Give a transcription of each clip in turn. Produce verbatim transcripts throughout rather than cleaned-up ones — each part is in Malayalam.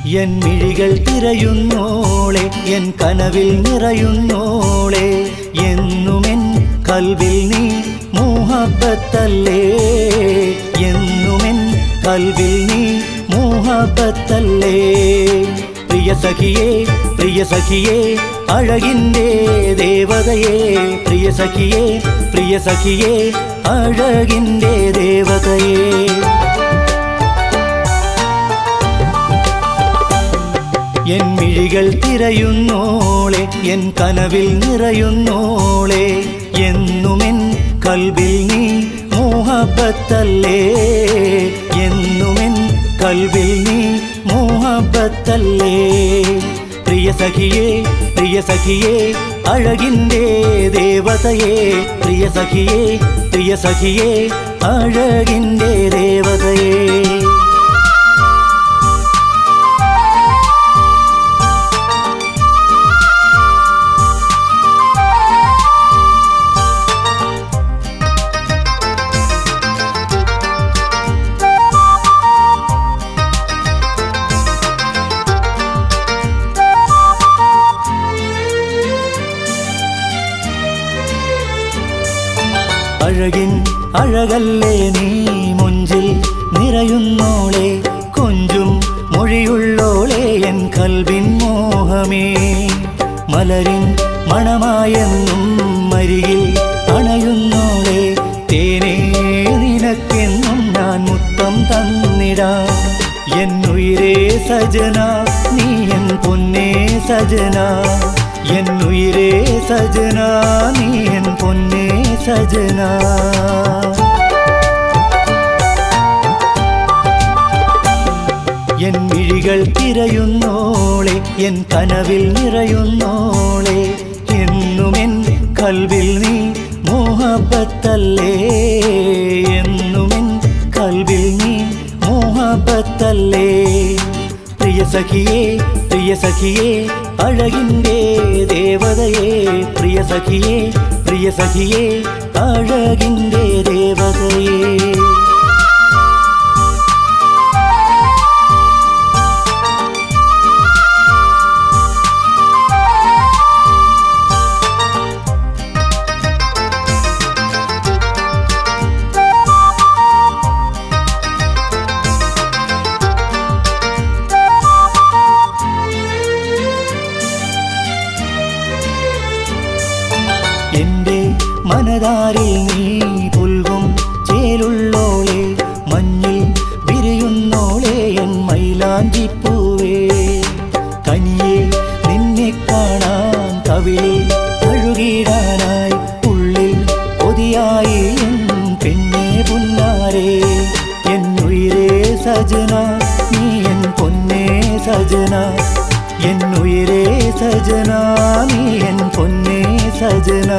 എൻ മിഴികൾ തിരയുന്നോളെ എൻ കനവിൽ നിറയുന്നോളെ എന്നുമെൻ കൽവിൽ നീ മുഹബ്ബത്തല്ലേ എന്നുമെൻ കൽവിൽ നീ മുഹബ്ബത്തല്ലേ പ്രിയ സഖിയേ പ്രിയ സഖിയേ അഴകിൻ്റെ ദേവതയേ പ്രിയ സഖിയേ പ്രിയ സഖിയേ അഴകിൻ്റെ ദേവതയേ എൻ മിഴികൾ തിരയുന്നോളെ എൻ കനവിൽ നിറയുന്നോളെ എന്നുമെൻ കൽവിൽ നീ മുഹബ്ബത്തല്ലേ എന്നുമെൻ കൽവിൽ നീ മുഹബ്ബത്തല്ലേ പ്രിയ സഖിയേ പ്രിയ സഖിയേ അഴകിൻ്റെ ദേവതയേ പ്രിയ സഖിയേ പ്രിയ സഖിയേ അഴകിൻ്റെ ദേവതയേ അഴകിൻ അഴകല്ലേ നീ മുഞ്ചിൽ നിറയുന്നോളെ കൊഞ്ചും മൊഴിയുള്ളോളെ എൻ കൽവിൻ മോഹമേ മലരിൻ മണമായെന്നും മരികിൽ അണയുന്നോളെ തേനേ നിനക്കെന്നും ഞാൻ മുത്തം തന്നിടാം എന്നുയിരേ സജന നീ എൻ പൊന്നേ സജന എന്നുയിരേ സജന നീ എൻ പൊന്നേ സജന എൻ മിഴികൾ തിരയുന്നോളെ എൻ കനവിൽ നിറയുന്നോളെ എന്നുമെൻ കൽവിൽ നീ മുഹബ്ബത്തല്ലേ എന്നുമെൻ കൽവിൽ നീ മുഹബ്ബത്തല്ലേ പ്രിയ സഖിയേ പ്രിയ സഖിയേ അഴകിൻ്റെ ദേവതയേ പ്രിയ സഖിയേ പ്രിയ സഖിയേ അഴകിൻ്റെ ദേവതയേ എന്റെ മനതാരിൽ നീ പുൽകും ചേലുള്ളോളെ മഞ്ഞിൽ വിരിയുന്നോളെ എൻ മൈലാഞ്ചിപ്പൂവേ തനിയെ നിന്നെ കാണാൻ കവിളിൽ അഴുകിടാനായി ഉള്ളിൽ കൊതിയായി എൻ പെണ്ണെ പുന്നാരേ എന്നുയിരേ സജന നീ എൻ പൊന്നേ സജന എന്നുയിരേ സജന നീ എൻ പൊന്നേ സജന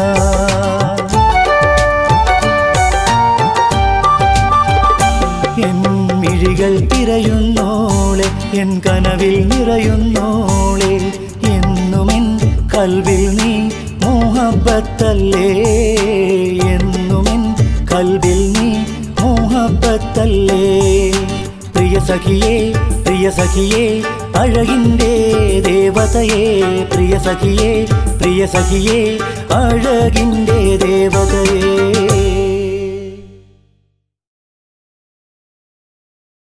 എൻ മിഴികൾ തിരയുന്നോളെ എൻ കനവിൽ നിറയുന്നോളെ എന്നുമെൻ കൽവിൽ നീ മുഹബ്ബത്തല്ലേ എന്നുമെൻ കൽവിൽ നീ മുഹബ്ബത്തല്ലേ പ്രിയ സഖിയേ പ്രിയ സഖിയേ അഴകിൻ്റെ ദേവതയേ പ്രിയ സഖിയേ പ്രിയ സഖിയേ അഴകിൻ്റെ ദേവതയേ